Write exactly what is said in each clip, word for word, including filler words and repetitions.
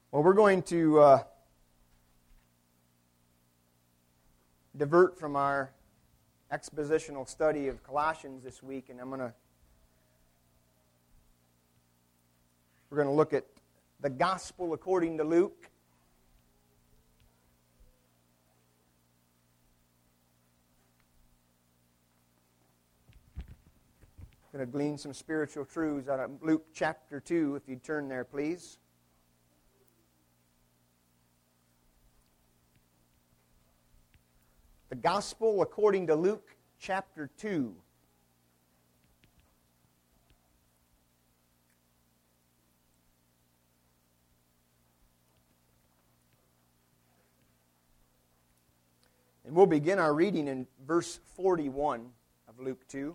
Well, we're going to uh, divert from our expositional study of Colossians this week, and I'm going to we're going to look at the Gospel according to Luke. I'm going to glean some spiritual truths out of Luke chapter two, if you'd turn there, please. The Gospel according to Luke chapter two. And we'll begin our reading in verse forty-one of Luke two.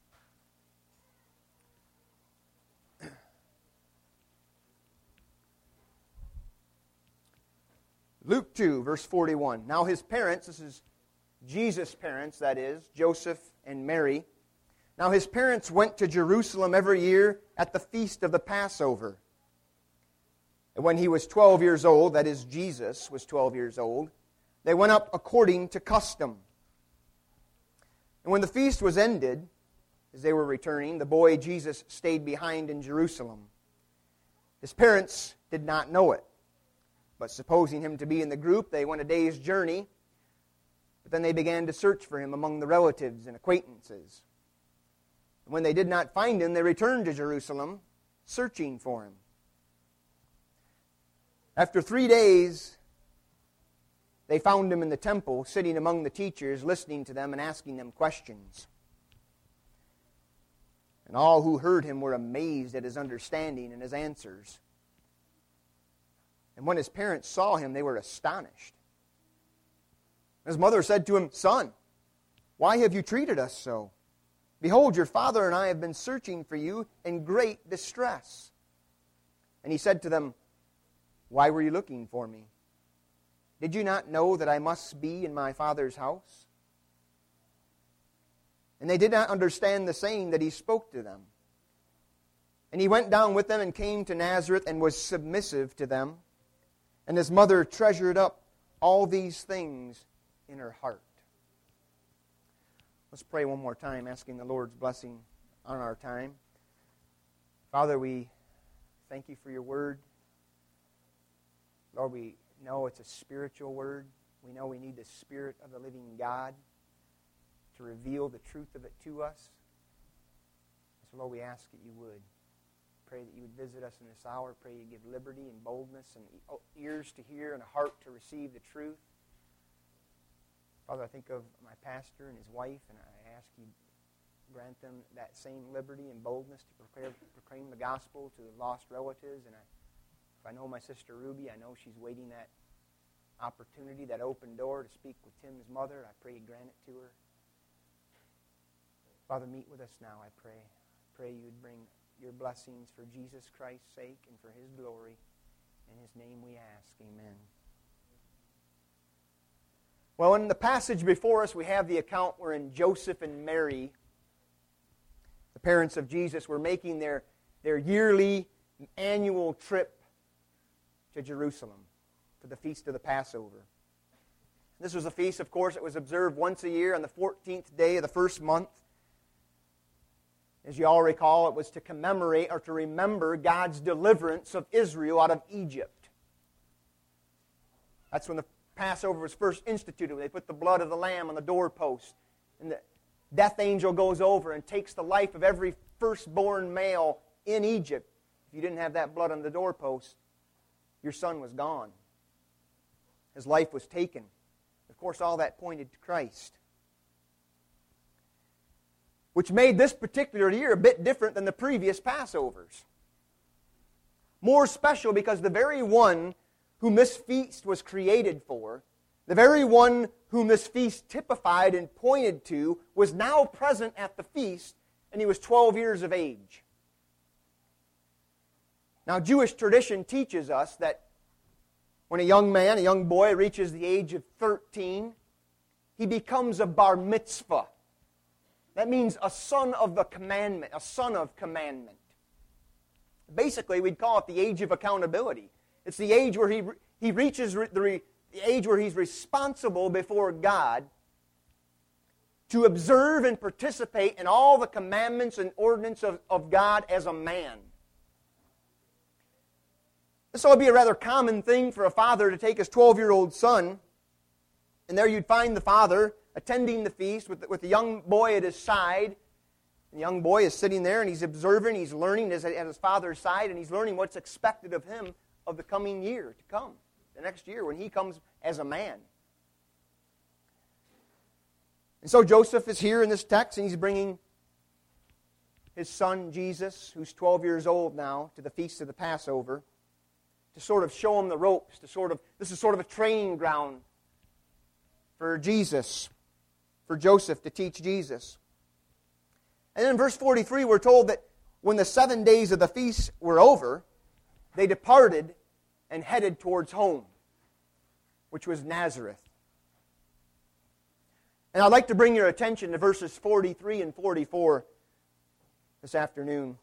Luke two, verse forty-one. Now his parents, this is Jesus' parents, that is, Joseph and Mary. Now his parents went to Jerusalem every year at the feast of the Passover. And when he was twelve years old, that is, Jesus was twelve years old, they went up according to custom. And when the feast was ended, as they were returning, the boy Jesus stayed behind in Jerusalem. His parents did not know it, but supposing him to be in the group, they went a day's journey. But then they began to search for him among the relatives and acquaintances. And when they did not find him, they returned to Jerusalem, searching for him. After three days, they found him in the temple, sitting among the teachers, listening to them and asking them questions. And all who heard him were amazed at his understanding and his answers. And when his parents saw him, they were astonished. His mother said to him, "Son, why have you treated us so? Behold, your father and I have been searching for you in great distress." And he said to them, "Why were you looking for me? Did you not know that I must be in my Father's house?" And they did not understand the saying that he spoke to them. And he went down with them and came to Nazareth and was submissive to them. And his mother treasured up all these things in her heart. Let's pray one more time, asking the Lord's blessing on our time. Father, we thank you for your word. Lord, we know it's a spiritual word. We know we need the Spirit of the living God to reveal the truth of it to us. So, Lord, we ask that you would. Pray that you would visit us in this hour. Pray you give liberty and boldness and ears to hear and a heart to receive the truth. Father, I think of my pastor and his wife, and I ask you grant them that same liberty and boldness to proclaim, proclaim the gospel to the lost relatives. And I, if I know my sister Ruby, I know she's waiting that opportunity, that open door to speak with Tim's mother. I pray you grant it to her. Father, meet with us now, I pray. I pray you would bring your blessings for Jesus Christ's sake and for his glory. In his name we ask, amen. Well, in the passage before us, we have the account wherein Joseph and Mary, the parents of Jesus, were making their, their yearly, annual trip to Jerusalem for the Feast of the Passover. This was a feast, of course, that was observed once a year on the fourteenth day of the first month. As you all recall, it was to commemorate or to remember God's deliverance of Israel out of Egypt. That's when the Passover was first instituted. They put the blood of the lamb on the doorpost, and the death angel goes over and takes the life of every firstborn male in Egypt. If you didn't have that blood on the doorpost, your son was gone. His life was taken. Of course, all that pointed to Christ, which made this particular year a bit different than the previous Passovers. More special because the very one whom this feast was created for, the very one whom this feast typified and pointed to, was now present at the feast, and he was twelve years of age. Now, Jewish tradition teaches us that when a young man, a young boy, reaches the age of thirteen, he becomes a bar mitzvah. That means a son of the commandment, a son of commandment. Basically, we'd call it the age of accountability. It's the age where he, he reaches the, the age where he's responsible before God to observe and participate in all the commandments and ordinances of, of God as a man. This would be a rather common thing for a father to take his twelve-year-old son, and there you'd find the father attending the feast with, with the young boy at his side. The young boy is sitting there, and he's observing, he's learning at his father's side, and he's learning what's expected of him of the coming year to come, the next year, when he comes as a man. And so Joseph is here in this text, and he's bringing his son Jesus, who's twelve years old now, to the feast of the Passover, to sort of show him the ropes, to sort of, this is sort of a training ground for Jesus, for Joseph to teach Jesus. And then in verse forty-three, we're told that when the seven days of the feast were over, they departed and headed towards home, which was Nazareth. And I'd like to bring your attention to verses forty-three and forty-four this afternoon.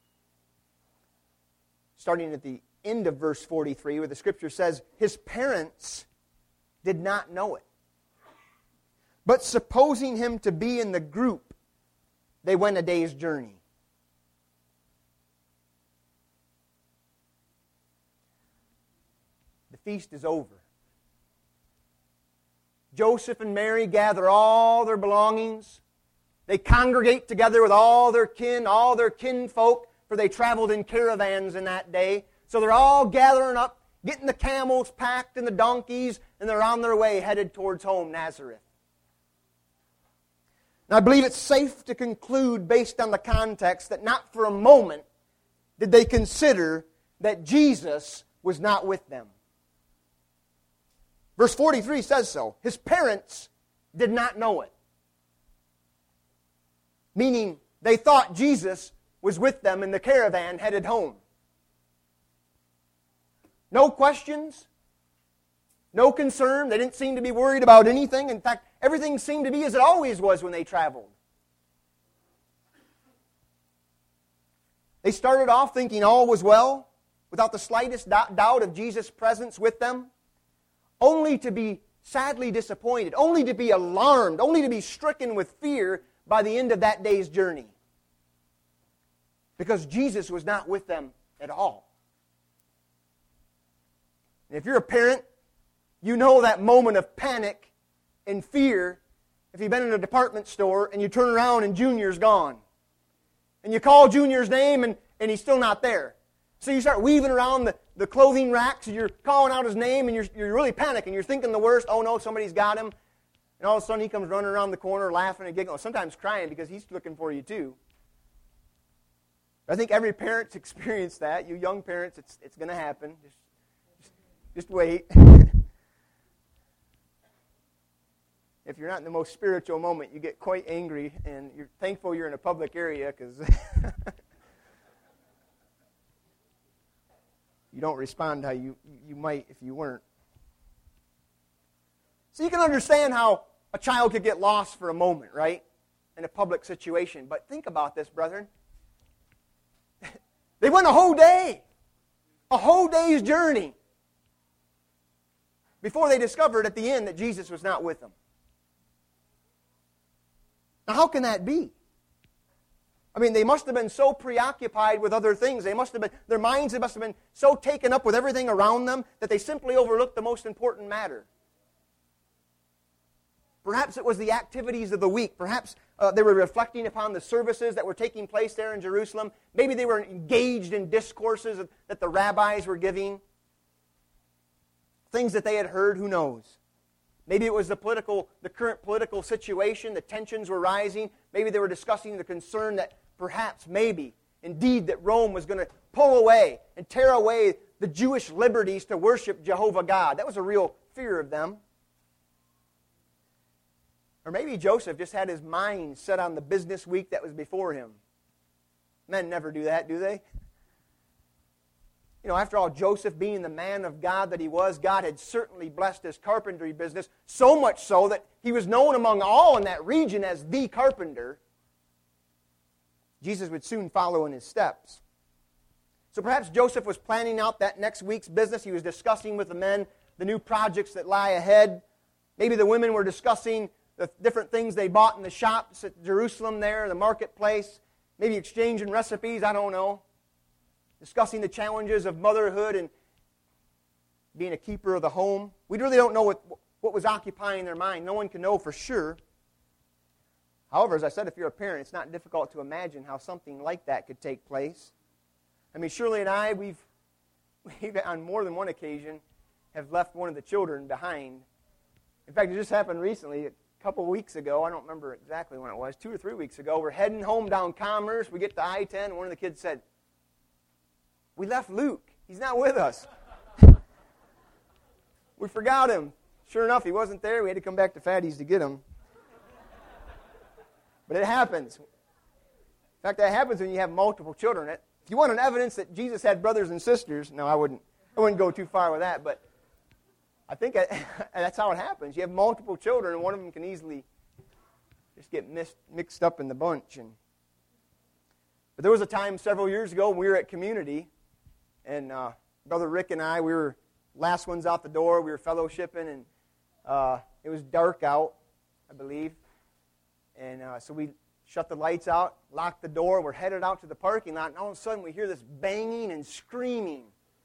Starting at the end of verse forty-three, where the Scripture says, his parents did not know it. But supposing him to be in the group, they went a day's journey. The feast is over. Joseph and Mary gather all their belongings. They congregate together with all their kin, all their kinfolk, for they traveled in caravans in that day. So they're all gathering up, getting the camels packed and the donkeys, and they're on their way headed towards home, Nazareth. And I believe it's safe to conclude, based on the context, that not for a moment did they consider that Jesus was not with them. Verse forty-three says so. His parents did not know it. Meaning, they thought Jesus was with them in the caravan headed home. No questions, no concern. They didn't seem to be worried about anything. In fact, everything seemed to be as it always was when they traveled. They started off thinking all was well, without the slightest doubt of Jesus' presence with them, only to be sadly disappointed, only to be alarmed, only to be stricken with fear by the end of that day's journey. Because Jesus was not with them at all. And if you're a parent, you know that moment of panic and fear if you've been in a department store and you turn around and Junior's gone. And you call Junior's name and, and he's still not there. So you start weaving around the, the clothing racks and you're calling out his name and you're, you're really panicking. You're thinking the worst. Oh no, somebody's got him. And all of a sudden he comes running around the corner laughing and giggling, sometimes crying because he's looking for you too. I think every parent's experienced that. You young parents, it's, it's going to happen. Just, just, just wait. If you're not in the most spiritual moment, you get quite angry, and you're thankful you're in a public area because you don't respond how you, you might if you weren't. So you can understand how a child could get lost for a moment, right, in a public situation. But think about this, brethren. They went a whole day, a whole day's journey, before they discovered at the end that Jesus was not with them. Now, how can that be? I mean, they must have been so preoccupied with other things. They must have been, their minds must have been so taken up with everything around them that they simply overlooked the most important matter. Perhaps it was the activities of the week. Perhaps uh, they were reflecting upon the services that were taking place there in Jerusalem. Maybe they were engaged in discourses that the rabbis were giving. Things that they had heard, who knows? Maybe it was the political, the current political situation, the tensions were rising. Maybe they were discussing the concern that perhaps, maybe, indeed, that Rome was going to pull away and tear away the Jewish liberties to worship Jehovah God. That was a real fear of them. Or maybe Joseph just had his mind set on the business week that was before him. Men never do that, do they? You know, after all, Joseph being the man of God that he was, God had certainly blessed his carpentry business, so much so that he was known among all in that region as the carpenter. Jesus would soon follow in his steps. So perhaps Joseph was planning out that next week's business. He was discussing with the men the new projects that lie ahead. Maybe the women were discussing the different things they bought in the shops at Jerusalem there, the marketplace. Maybe exchanging recipes, I don't know. Discussing the challenges of motherhood and being a keeper of the home. We really don't know what, what was occupying their mind. No one can know for sure. However, as I said, if you're a parent, it's not difficult to imagine how something like that could take place. I mean, Shirley and I, we've, we've on more than one occasion, have left one of the children behind. In fact, it just happened recently, a couple of weeks ago. I don't remember exactly when it was, two or three weeks ago. We're heading home down Commerce. We get to I ten, and one of the kids said, "We left Luke. He's not with us." We forgot him. Sure enough, he wasn't there. We had to come back to Fatty's to get him. But it happens. In fact, that happens when you have multiple children. If you want an evidence that Jesus had brothers and sisters, no, I wouldn't. I wouldn't go too far with that, but I think that's how it happens. You have multiple children, and one of them can easily just get mixed, mixed up in the bunch. And but there was a time several years ago when we were at Community, and uh, Brother Rick and I, we were last ones out the door. We were fellowshipping, and uh, it was dark out, I believe. And uh, so we shut the lights out, locked the door. We're headed out to the parking lot, and all of a sudden we hear this banging and screaming.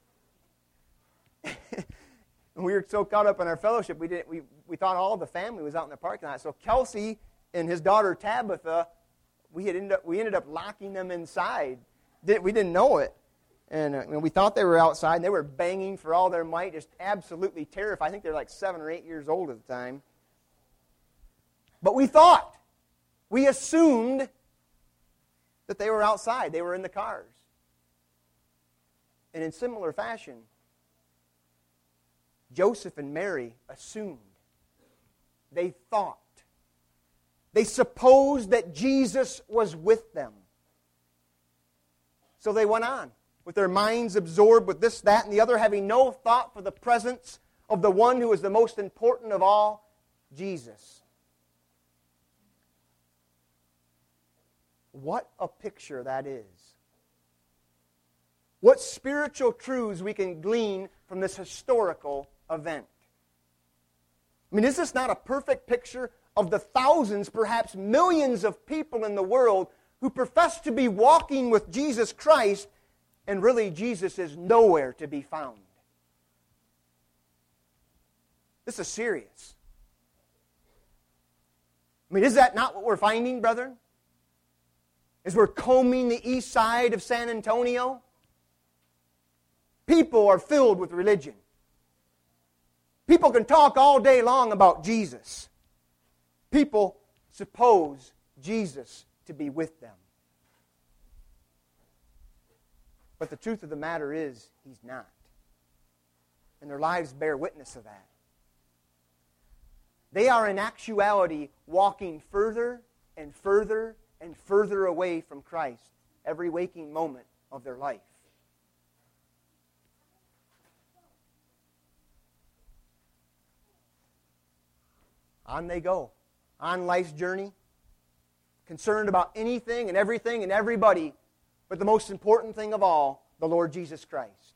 And we were so caught up in our fellowship, we didn't. We, we thought all the family was out in the parking lot. So Kelsey and his daughter Tabitha, we had ended up, we ended up locking them inside. Did, we didn't know it. And uh, we thought they were outside, and they were banging for all their might, just absolutely terrified. I think they were like seven or eight years old at the time. But we thought, we assumed that they were outside. They were in the cars. And in similar fashion, Joseph and Mary assumed. They thought. They supposed that Jesus was with them. So they went on, with their minds absorbed with this, that, and the other, having no thought for the presence of the one who is the most important of all, Jesus. What a picture that is. What spiritual truths we can glean from this historical event. I mean, is this not a perfect picture of the thousands, perhaps millions of people in the world who profess to be walking with Jesus Christ, and really Jesus is nowhere to be found? This is serious. I mean, is that not what we're finding, brethren? As we're combing the east side of San Antonio, people are filled with religion. People can talk all day long about Jesus. People suppose Jesus to be with them. But the truth of the matter is, He's not. And their lives bear witness of that. They are in actuality walking further and further and further away from Christ every waking moment of their life. On they go, on life's journey, concerned about anything and everything and everybody, but the most important thing of all, the Lord Jesus Christ.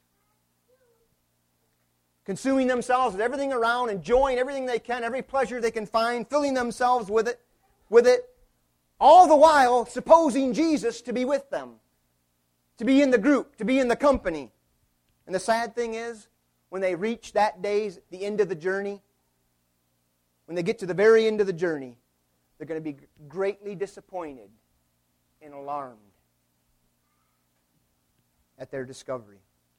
Consuming themselves with everything around, enjoying everything they can, every pleasure they can find, filling themselves with it, with it, all the while supposing Jesus to be with them, to be in the group, to be in the company. And the sad thing is, when they reach that day's, the end of the journey, when they get to the very end of the journey, they're going to be greatly disappointed and alarmed at their discovery.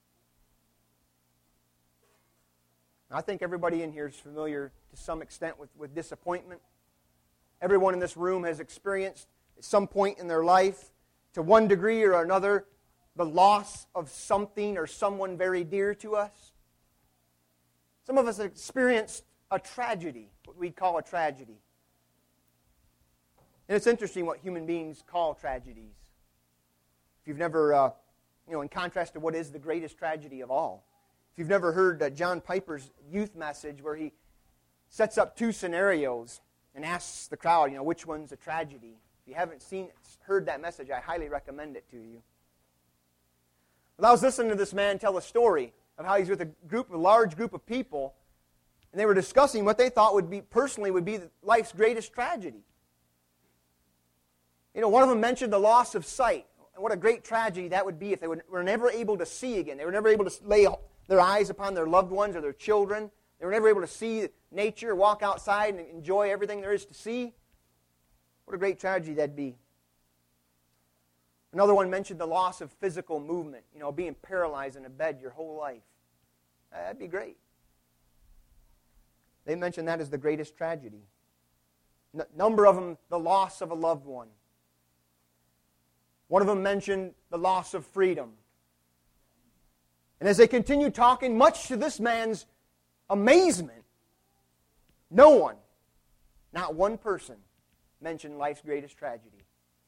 Now, I think everybody in here is familiar to some extent with, with disappointment. Everyone in this room has experienced at some point in their life, to one degree or another, the loss of something or someone very dear to us. Some of us have experienced a tragedy, what we'd call a tragedy. And it's interesting what human beings call tragedies. If you've never, uh, you know, in contrast to what is the greatest tragedy of all, if you've never heard uh, John Piper's youth message where he sets up two scenarios and asks the crowd, you know, which one's a tragedy? If you haven't seen, heard that message, I highly recommend it to you. Well, I was listening to this man tell a story of how he's with a group, a large group of people, and they were discussing what they thought would be, personally, would be life's greatest tragedy. You know, one of them mentioned the loss of sight. And what a great tragedy that would be if they were never able to see again. They were never able to lay their eyes upon their loved ones or their children. They were never able to see nature, walk outside and enjoy everything there is to see. What a great tragedy that'd be. Another one mentioned the loss of physical movement, you know, being paralyzed in a bed your whole life. That'd be great. They mentioned that as the greatest tragedy. N- number of them, the loss of a loved one. One of them mentioned the loss of freedom. And as they continued talking, much to this man's amazement, no one, not one person, mentioned life's greatest tragedy.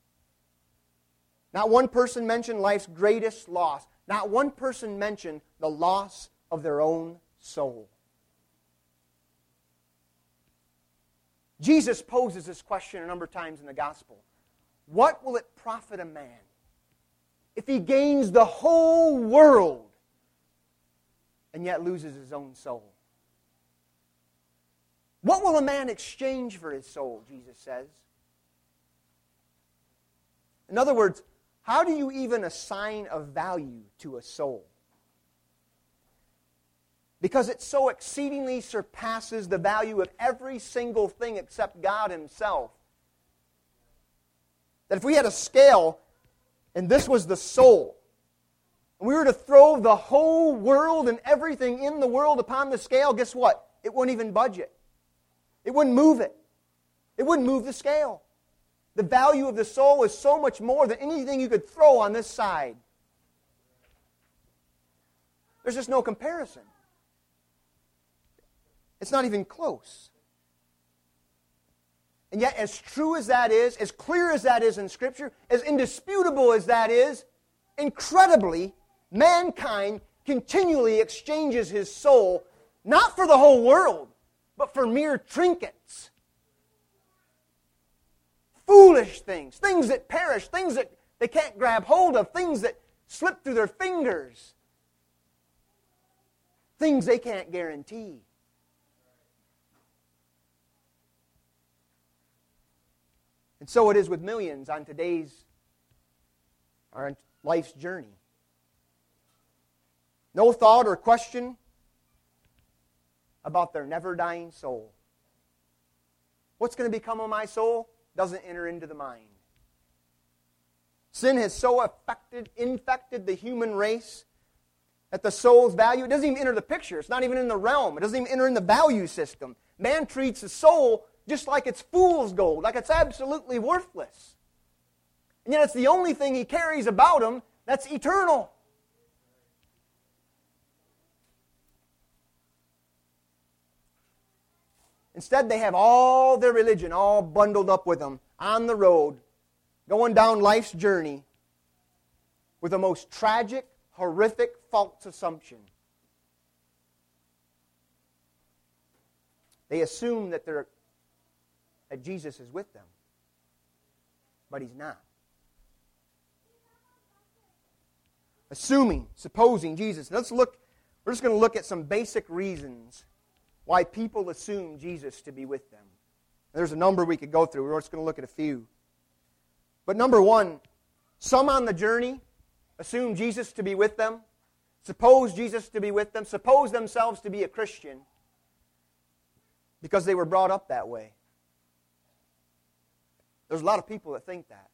Not one person mentioned life's greatest loss. Not one person mentioned the loss of their own soul. Jesus poses this question a number of times in the gospel. What will it profit a man if he gains the whole world and yet loses his own soul? What will a man exchange for his soul, Jesus says? In other words, how do you even assign a value to a soul? Because it so exceedingly surpasses the value of every single thing except God Himself. That if we had a scale, and this was the soul, and we were to throw the whole world and everything in the world upon the scale, guess what? It wouldn't even budge it. It wouldn't move it. It wouldn't move the scale. The value of the soul is so much more than anything you could throw on this side. There's just no comparison. It's not even close. And yet, as true as that is, as clear as that is in Scripture, as indisputable as that is, incredibly, mankind continually exchanges his soul, not for the whole world, but for mere trinkets. Foolish things, things that perish, things that they can't grab hold of, things that slip through their fingers, things they can't guarantee. And so it is with millions on today's, or life's journey. No thought or question about their never-dying soul. What's going to become of my soul doesn't enter into the mind. Sin has so affected, infected the human race that the soul's value, it doesn't even enter the picture. It's not even in the realm. It doesn't even enter in the value system. Man treats the soul just like it's fool's gold, like it's absolutely worthless. And yet it's the only thing he carries about him that's eternal. Instead, they have all their religion all bundled up with them on the road, going down life's journey with the most tragic, horrific, false assumption. They assume that they're that Jesus is with them, but He's not. Assuming, supposing Jesus. Let's look. We're just going to look at some basic reasons why people assume Jesus to be with them. There's a number we could go through. We're just going to look at a few. But number one, some on the journey assume Jesus to be with them, suppose Jesus to be with them, suppose themselves to be a Christian because they were brought up that way. There's a lot of people that think that.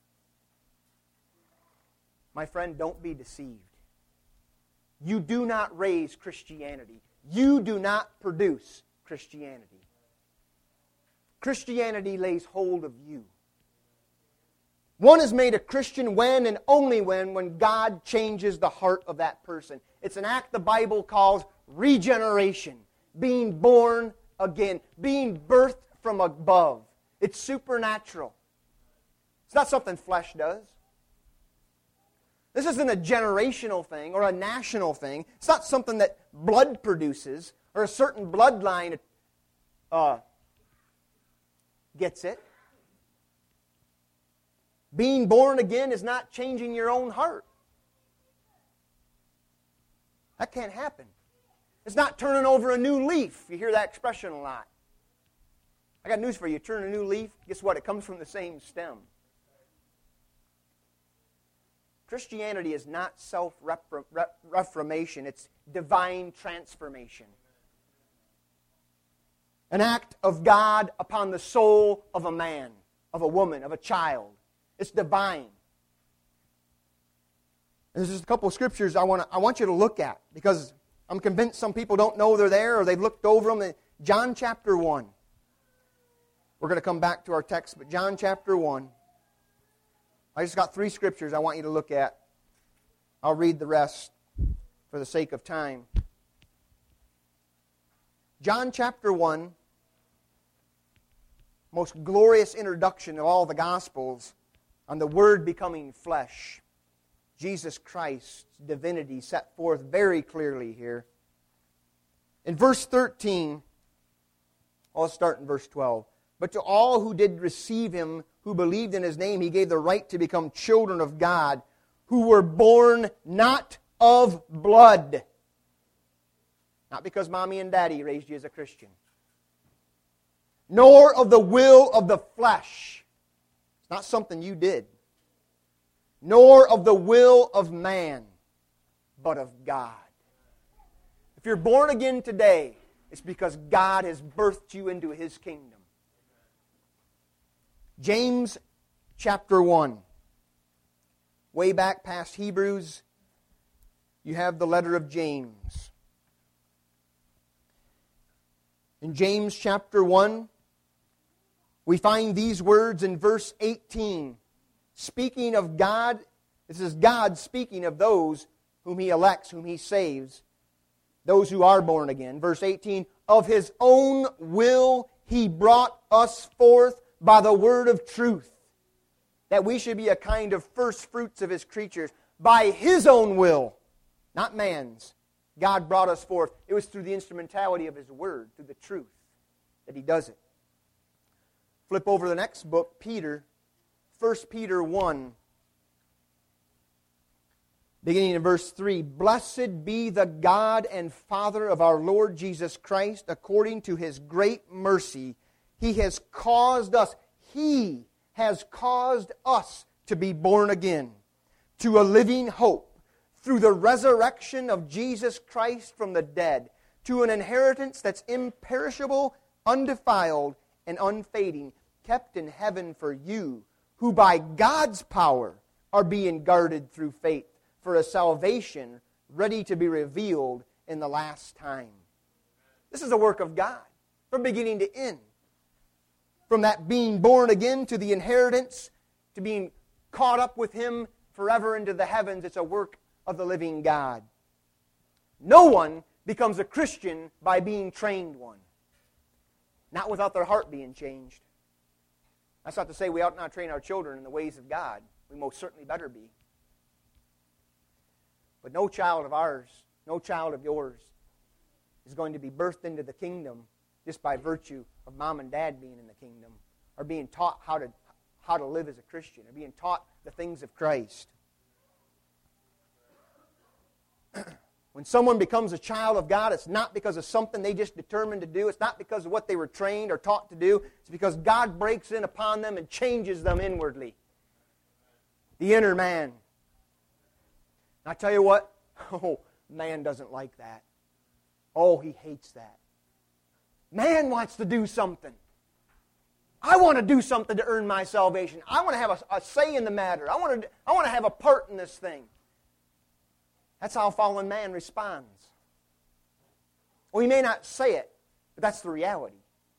My friend, don't be deceived. You do not raise Christianity. You do not produce Christianity. Christianity lays hold of you. One is made a Christian when and only when, when God changes the heart of that person. It's an act the Bible calls regeneration, being born again, being birthed from above. It's supernatural. It's not something flesh does. This isn't a generational thing or a national thing. It's not something that blood produces or a certain bloodline uh, gets it. Being born again is not changing your own heart. That can't happen. It's not turning over a new leaf. You hear that expression a lot. I got news for you. Turn a new leaf, guess what? It comes from the same stem. Christianity is not self-reformation. It's divine transformation. An act of God upon the soul of a man, of a woman, of a child. It's divine. And there's just a couple of scriptures I want to, I want you to look at, because I'm convinced some people don't know they're there, or they've looked over them. John chapter one. We're going to come back to our text, but John chapter one. I just got three scriptures I want you to look at. I'll read the rest for the sake of time. John chapter one, most glorious introduction of all the Gospels on the Word becoming flesh. Jesus Christ's divinity set forth very clearly here. In verse thirteen, I'll start in verse twelve. But to all who did receive Him, who believed in His name, He gave the right to become children of God, who were born not of blood. Not because mommy and daddy raised you as a Christian. Nor of the will of the flesh. It's not something you did. Nor of the will of man, but of God. If you're born again today, it's because God has birthed you into His kingdom. James chapter one. Way back past Hebrews, you have the letter of James. In James chapter one, we find these words in verse eighteen. Speaking of God, this is God speaking of those whom He elects, whom He saves, those who are born again. Verse eighteen, of His own will He brought us forth by the word of truth, that we should be a kind of first fruits of His creatures. By His own will, not man's, God brought us forth. It was through the instrumentality of His word, through the truth, that He does it. Flip over to the next book, Peter, First Peter one, beginning in verse three. Blessed be the God and Father of our Lord Jesus Christ, according to His great mercy, He has caused us, He has caused us to be born again to a living hope through the resurrection of Jesus Christ from the dead, to an inheritance that's imperishable, undefiled, and unfading, kept in heaven for you, who by God's power are being guarded through faith for a salvation ready to be revealed in the last time. This is a work of God from beginning to end. From that being born again to the inheritance, to being caught up with Him forever into the heavens, it's a work of the living God. No one becomes a Christian by being trained one. Not without their heart being changed. That's not to say we ought not train our children in the ways of God. We most certainly better be. But no child of ours, no child of yours, is going to be birthed into the kingdom just by virtue of mom and dad being in the kingdom, or being taught how to, how to live as a Christian, or being taught the things of Christ. When someone becomes a child of God, it's not because of something they just determined to do. It's not because of what they were trained or taught to do. It's because God breaks in upon them and changes them inwardly. The inner man. And I tell you what, oh, man doesn't like that. Oh, he hates that. Man wants to do something. I want to do something to earn my salvation. I want to have a, a say in the matter. I want to, I want to have a part in this thing. That's how fallen man responds. Well, he may not say it, but that's the reality.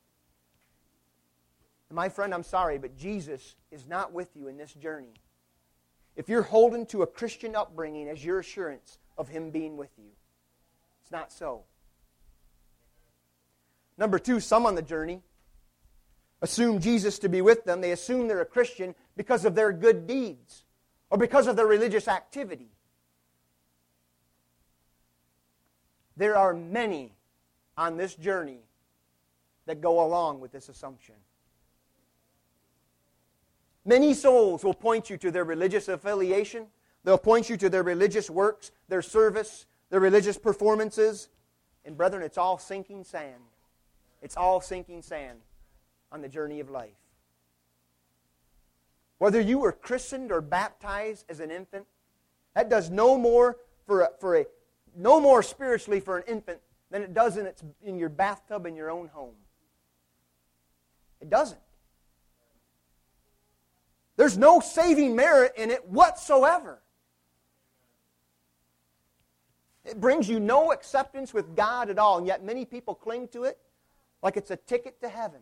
And my friend, I'm sorry, but Jesus is not with you in this journey. If you're holding to a Christian upbringing as your assurance of Him being with you, it's not so. Number two, some on the journey assume Jesus to be with them. They assume they're a Christian because of their good deeds or because of their religious activity. There are many on this journey that go along with this assumption. Many souls will point you to their religious affiliation. They'll point you to their religious works, their service, their religious performances. And brethren, it's all sinking sand. It's all sinking sand on the journey of life. Whether you were christened or baptized as an infant, that does no more for a, for a no more spiritually for an infant than it does in its in your bathtub in your own home. It doesn't. There's no saving merit in it whatsoever. It brings you no acceptance with God at all, and yet many people cling to it like it's a ticket to heaven.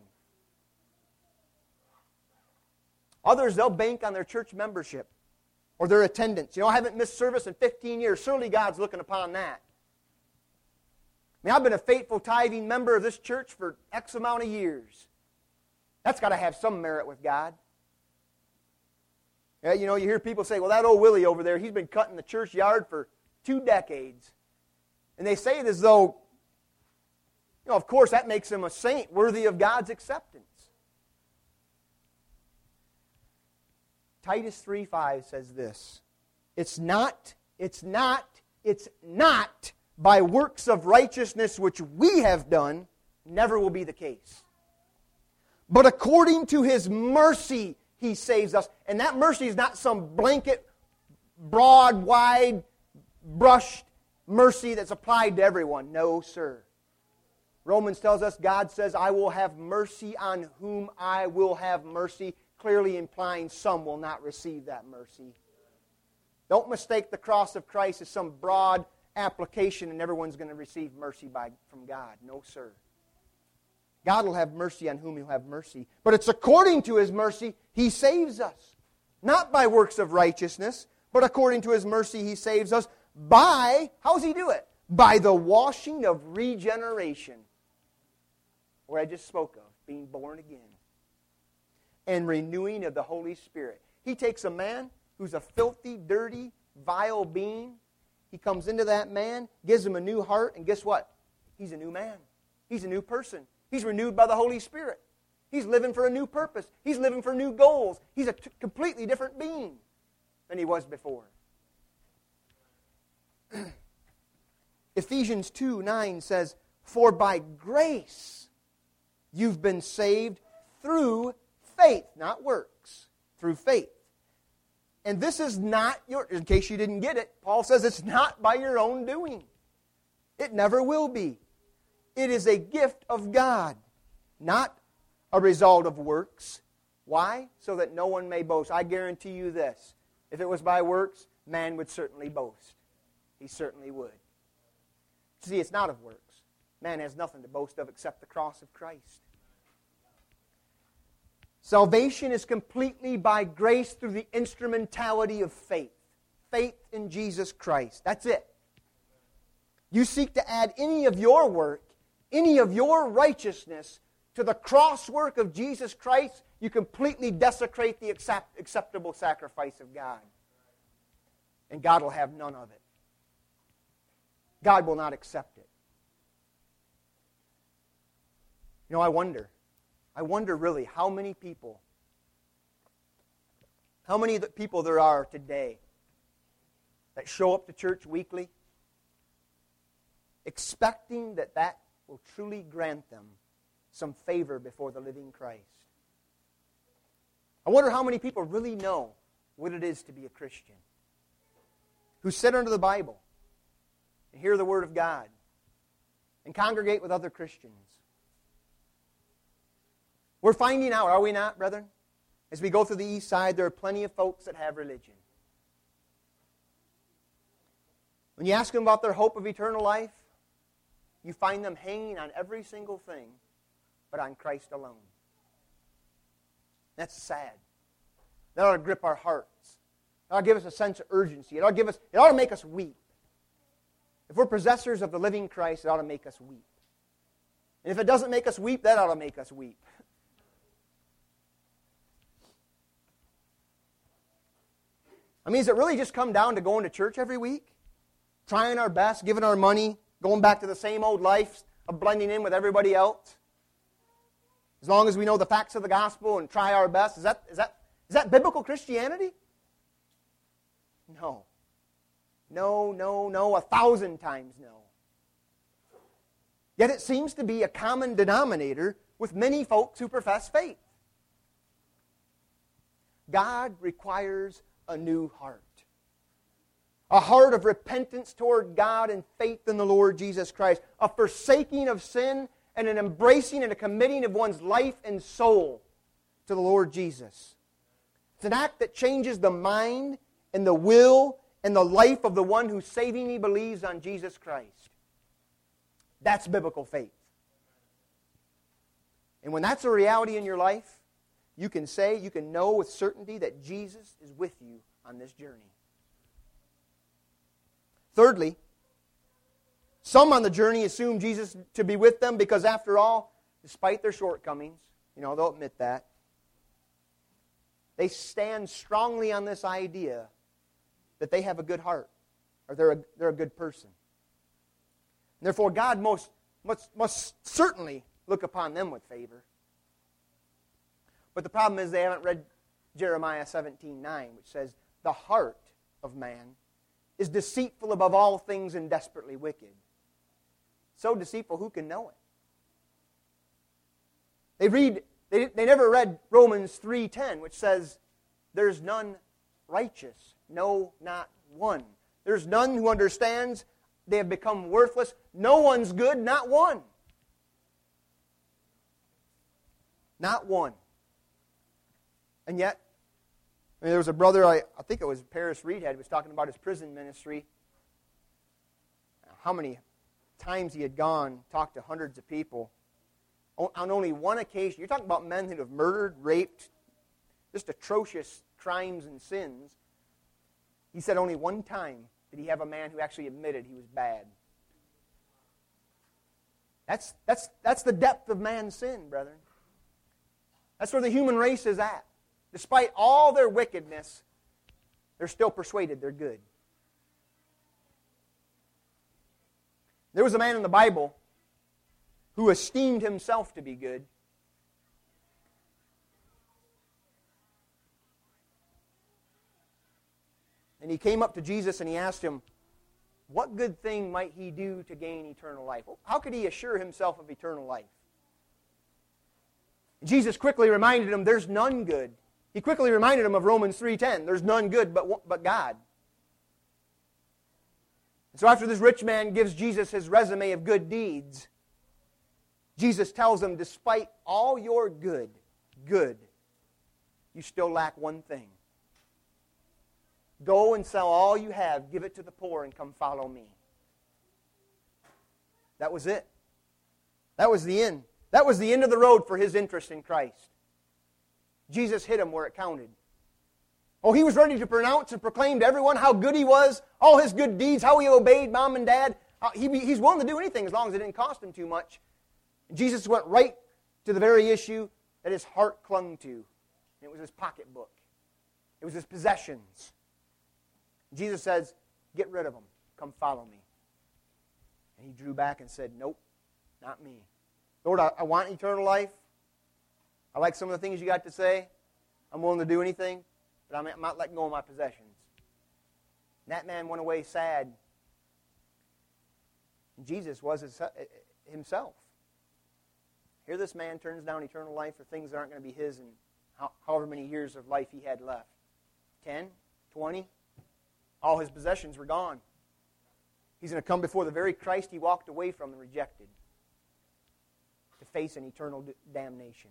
Others, they'll bank on their church membership or their attendance. You know, I haven't missed service in fifteen years. Surely God's looking upon that. I mean, I've been a faithful tithing member of this church for X amount of years. That's got to have some merit with God. Yeah, you know, you hear people say, well, that old Willie over there, he's been cutting the church yard for two decades. And they say it as though, you know, of course, that makes him a saint worthy of God's acceptance. Titus three five says this, It's not, it's not, it's not by works of righteousness which we have done, never will be the case. But according to His mercy, He saves us. And that mercy is not some blanket, broad, wide, brushed mercy that's applied to everyone. No, sir. Romans tells us, God says, I will have mercy on whom I will have mercy, clearly implying some will not receive that mercy. Don't mistake the cross of Christ as some broad application and everyone's going to receive mercy by, from God. No, sir. God will have mercy on whom He'll have mercy. But it's according to His mercy He saves us. Not by works of righteousness, but according to His mercy He saves us by, how does He do it? By the washing of regeneration, where I just spoke of, being born again, and renewing of the Holy Spirit. He takes a man who's a filthy, dirty, vile being. He comes into that man, gives him a new heart, and guess what? He's a new man. He's a new person. He's renewed by the Holy Spirit. He's living for a new purpose. He's living for new goals. He's a t- completely different being than he was before. Ephesians two nine says, For by grace you've been saved through faith, not works, through faith. And this is not your, in case you didn't get it, Paul says it's not by your own doing. It never will be. It is a gift of God, not a result of works. Why? So that no one may boast. I guarantee you this. If it was by works, man would certainly boast. He certainly would. See, it's not of works. Man has nothing to boast of except the cross of Christ. Salvation is completely by grace through the instrumentality of faith. Faith in Jesus Christ. That's it. You seek to add any of your work, any of your righteousness to the cross work of Jesus Christ, you completely desecrate the accept, acceptable sacrifice of God. And God will have none of it. God will not accept it. You know, I wonder, I wonder really how many people, how many people there are today that show up to church weekly expecting that that will truly grant them some favor before the living Christ. I wonder how many people really know what it is to be a Christian, who sit under the Bible and hear the Word of God and congregate with other Christians. We're finding out, are we not, brethren? As we go through the east side, there are plenty of folks that have religion. When you ask them about their hope of eternal life, you find them hanging on every single thing but on Christ alone. That's sad. That ought to grip our hearts. It ought to give us a sense of urgency. It ought to give us, it ought to make us weep. If we're possessors of the living Christ, it ought to make us weep. And if it doesn't make us weep, that ought to make us weep. I mean, does it really just come down to going to church every week? Trying our best, giving our money, going back to the same old life of blending in with everybody else? As long as we know the facts of the gospel and try our best, is that, is that, is that biblical Christianity? No. no, no, no, a thousand times no. Yet it seems to be a common denominator with many folks who profess faith. God requires a new heart. A heart of repentance toward God and faith in the Lord Jesus Christ. A forsaking of sin and an embracing and a committing of one's life and soul to the Lord Jesus. It's an act that changes the mind and the will and the life of the one who savingly believes on Jesus Christ. That's biblical faith. And when that's a reality in your life, you can say, you can know with certainty that Jesus is with you on this journey. Thirdly, some on the journey assume Jesus to be with them because, after all, despite their shortcomings, you know, they'll admit that, they stand strongly on this idea that they have a good heart, or they're a, they're a good person. And therefore, God most, must, must certainly look upon them with favor. But the problem is they haven't read Jeremiah seventeen nine, which says, the heart of man is deceitful above all things and desperately wicked. So deceitful, who can know it? They read, they, they never read Romans three ten, which says, there's none righteous, no, not one. There's none who understands, they have become worthless. No one's good, not one. Not one. And yet, I mean, there was a brother, I, I think it was Paris Reedhead, was talking about his prison ministry. How many times he had gone, talked to hundreds of people. On only one occasion, you're talking about men who have murdered, raped, just atrocious crimes and sins. He said only one time did he have a man who actually admitted he was bad. That's, that's, that's the depth of man's sin, brethren. That's where the human race is at. Despite all their wickedness, they're still persuaded they're good. There was a man in the Bible who esteemed himself to be good. And he came up to Jesus and he asked him, what good thing might he do to gain eternal life? How could he assure himself of eternal life? Jesus quickly reminded him, there's none good. He quickly reminded him of Romans three ten. There's none good but, but God. And so after this rich man gives Jesus his resume of good deeds, Jesus tells him, despite all your good, good, you still lack one thing. Go and sell all you have, give it to the poor, and come follow me. That was it. That was the end. That was the end of the road for his interest in Christ. Jesus hit him where it counted. Oh, he was ready to pronounce and proclaim to everyone how good he was, all his good deeds, how he obeyed mom and dad. He, he's willing to do anything as long as it didn't cost him too much. Jesus went right to the very issue that his heart clung to. And it was his pocketbook. It was his possessions. Jesus says, get rid of them. Come follow me. And he drew back and said, nope, not me. Lord, I, I want eternal life. I like some of the things you got to say. I'm willing to do anything, but I'm not letting go of my possessions. And that man went away sad. And Jesus was his, himself. Here this man turns down eternal life for things that aren't going to be his in how, however many years of life he had left. Ten? Twenty? All his possessions were gone. He's going to come before the very Christ he walked away from and rejected to face an eternal damnation.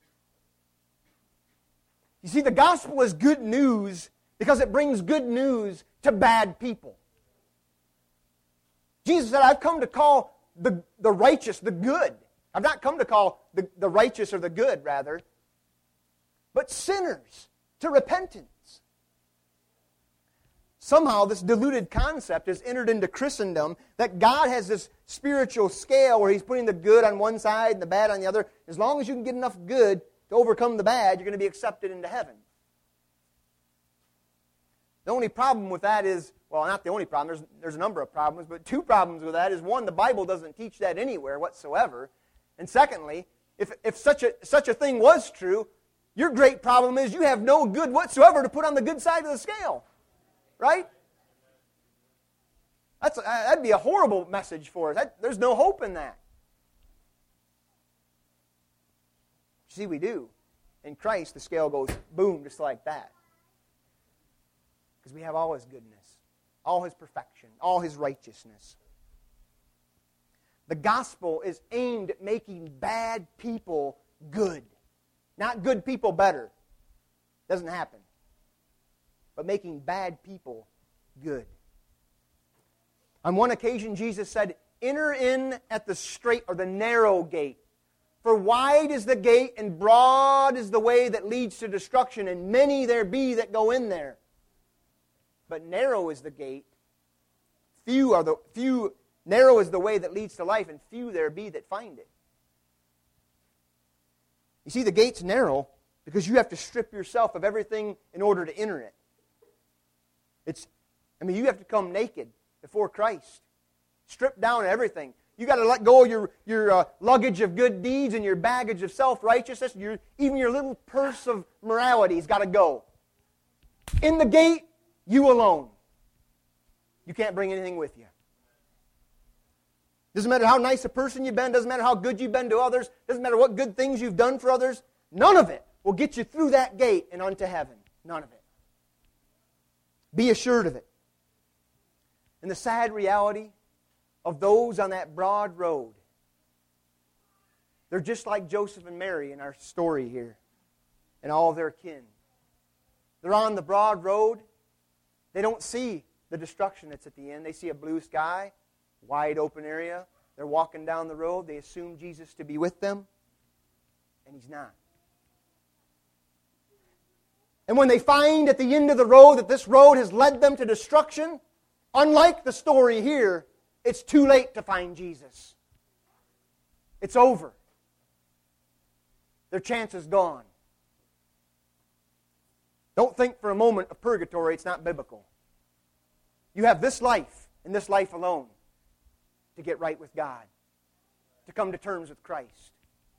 You see, the gospel is good news because it brings good news to bad people. Jesus said, I've come to call the, the righteous the good. I've not come to call the, the righteous or the good, rather, but sinners to repentance. Somehow this diluted concept has entered into Christendom that God has this spiritual scale where He's putting the good on one side and the bad on the other. As long as you can get enough good to overcome the bad, you're going to be accepted into heaven. The only problem with that is, well, not the only problem, there's, there's a number of problems, but two problems with that is, one, the Bible doesn't teach that anywhere whatsoever. And secondly, if, if such a, such a thing was true, your great problem is you have no good whatsoever to put on the good side of the scale. Right? That's, that'd be a horrible message for us. That, there's no hope in that. See, we do. In Christ, the scale goes boom, just like that. Because we have all His goodness, all His perfection, all His righteousness. The gospel is aimed at making bad people good. Not good people better. Doesn't happen. But making bad people good. On one occasion, Jesus said, "Enter in at the straight or the narrow gate. For wide is the gate and broad is the way that leads to destruction, and many there be that go in there. But narrow is the gate. Few are the few narrow is the way that leads to life, and few there be that find it." You see, the gate's narrow because you have to strip yourself of everything in order to enter it. It's, I mean, you have to come naked before Christ. Strip down everything. You got to let go of your, your uh, luggage of good deeds and your baggage of self-righteousness. Your, even your little purse of morality has got to go. In the gate, you alone. You can't bring anything with you. Doesn't matter how nice a person you've been. Doesn't matter how good you've been to others. Doesn't matter what good things you've done for others. None of it will get you through that gate and unto heaven. None of it. Be assured of it. And the sad reality of those on that broad road, they're just like Joseph and Mary in our story here and all their kin. They're on the broad road. They don't see the destruction that's at the end. They see a blue sky, wide open area. They're walking down the road. They assume Jesus to be with them, and He's not. And when they find at the end of the road that this road has led them to destruction, unlike the story here, it's too late to find Jesus. It's over. Their chance is gone. Don't think for a moment of purgatory. It's not biblical. You have this life and this life alone to get right with God, to come to terms with Christ.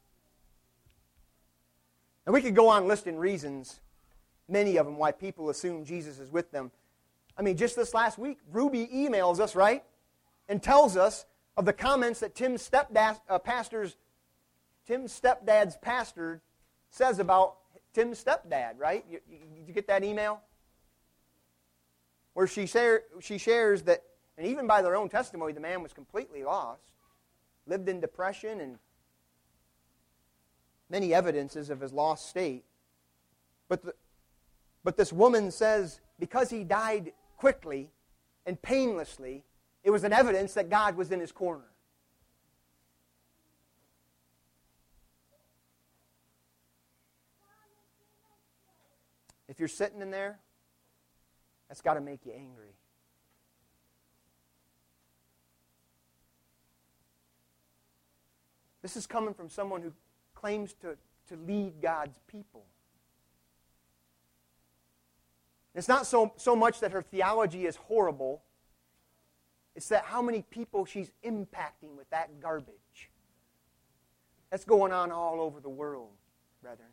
And we could go on listing reasons, many of them, why people assume Jesus is with them. I mean, just this last week, Ruby emails us, right? And tells us of the comments that Tim's stepdad, uh, pastor's, Tim's stepdad's pastor says about Tim's stepdad, right? You, you, did you get that email? Where she, share, she shares that, and even by their own testimony, the man was completely lost, lived in depression, and many evidences of his lost state. But, the, but this woman says, because he died quickly and painlessly, it was an evidence that God was in his corner. If you're sitting in there, that's got to make you angry. This is coming from someone who claims to, to lead God's people. It's not so, so much that her theology is horrible. It's that how many people she's impacting with that garbage. That's going on all over the world, brethren.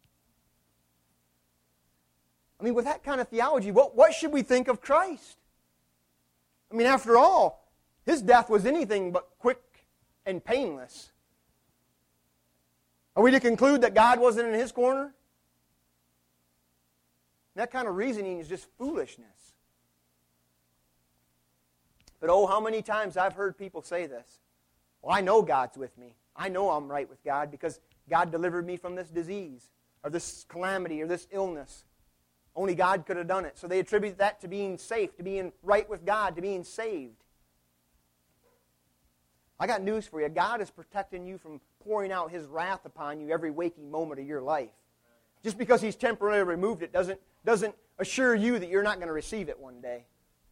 I mean, with that kind of theology, what, what should we think of Christ? I mean, after all, His death was anything but quick and painless. Are we to conclude that God wasn't in His corner? That kind of reasoning is just foolishness. But oh, how many times I've heard people say this. Well, I know God's with me. I know I'm right with God because God delivered me from this disease or this calamity or this illness. Only God could have done it. So they attribute that to being safe, to being right with God, to being saved. I got news for you. God is protecting you from pouring out His wrath upon you every waking moment of your life. Just because He's temporarily removed it doesn't, doesn't assure you that you're not going to receive it one day.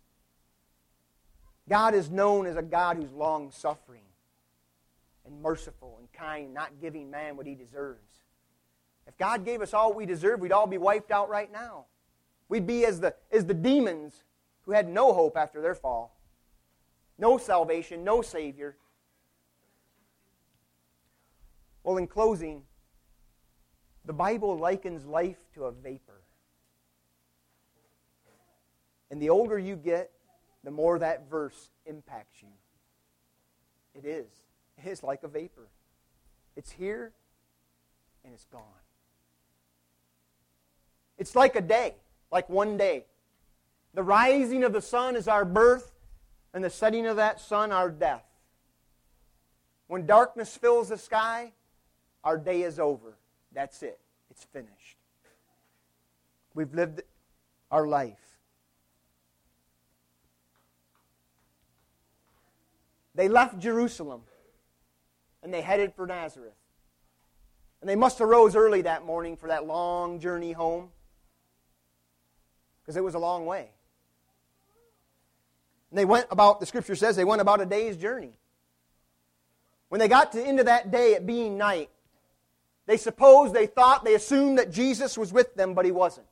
God is known as a God who's long-suffering and merciful and kind, not giving man what he deserves. If God gave us all we deserve, we'd all be wiped out right now. We'd be as the, as the demons who had no hope after their fall. No salvation, no Savior. Well, in closing, the Bible likens life to a vapor. And the older you get, the more that verse impacts you. It is. It is like a vapor. It's here and it's gone. It's like a day, like one day. The rising of the sun is our birth, and the setting of that sun our death. When darkness fills the sky, our day is over. That's it. It's finished. We've lived our life. They left Jerusalem, and they headed for Nazareth. And they must have rose early that morning for that long journey home, because it was a long way. And they went about, the Scripture says, they went about a day's journey. When they got to the end of that day, it being night, they supposed, they thought, they assumed that Jesus was with them, but He wasn't.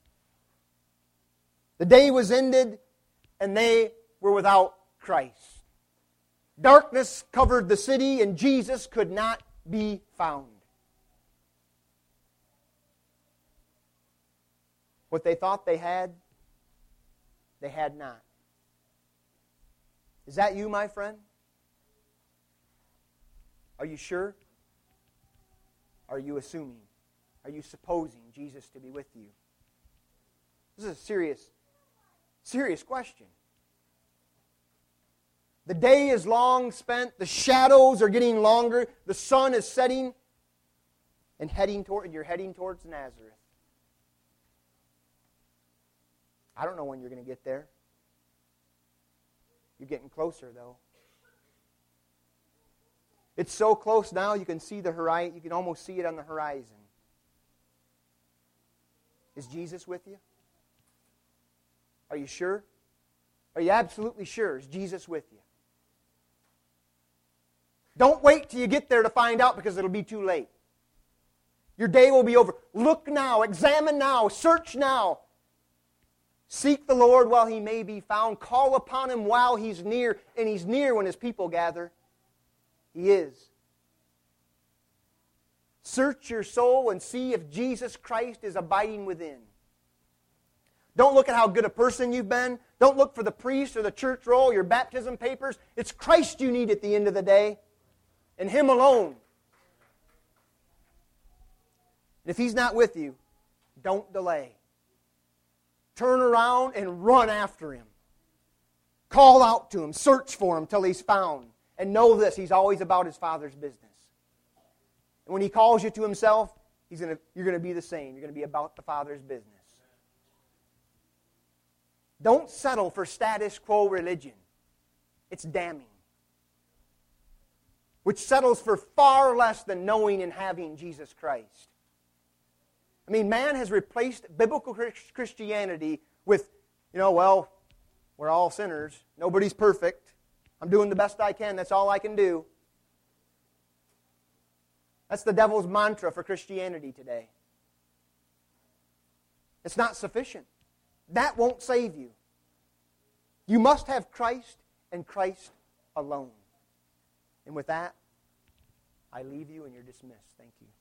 The day was ended, and they were without Christ. Darkness covered the city, and Jesus could not be found. What they thought they had, they had not. Is that you, my friend? Are you sure? Are you assuming? Are you supposing Jesus to be with you? This is a serious, serious question. The day is long spent. The shadows are getting longer. The sun is setting and heading toward, and you're heading towards Nazareth. I don't know when you're going to get there. You're getting closer, though. It's so close now you can see the horizon. You can almost see it on the horizon. Is Jesus with you? Are you sure? Are you absolutely sure? Is Jesus with you? Don't wait till you get there to find out, because it'll be too late. Your day will be over. Look now, examine now, search now. Seek the Lord while He may be found. Call upon Him while He's near, and He's near when His people gather. He is. Search your soul and see if Jesus Christ is abiding within. Don't look at how good a person you've been. Don't look for the priest or the church roll, your baptism papers. It's Christ you need at the end of the day, and Him alone. And if He's not with you, don't delay. Turn around and run after Him. Call out to Him. Search for Him till He's found. And know this, He's always about His Father's business. And when He calls you to Himself, he's gonna, you're going to be the same. You're going to be about the Father's business. Don't settle for status quo religion. It's damning. Which settles for far less than knowing and having Jesus Christ. I mean, man has replaced biblical Christianity with, you know, well, we're all sinners. Nobody's perfect. I'm doing the best I can. That's all I can do. That's the devil's mantra for Christianity today. It's not sufficient. That won't save you. You must have Christ and Christ alone. And with that, I leave you and you're dismissed. Thank you.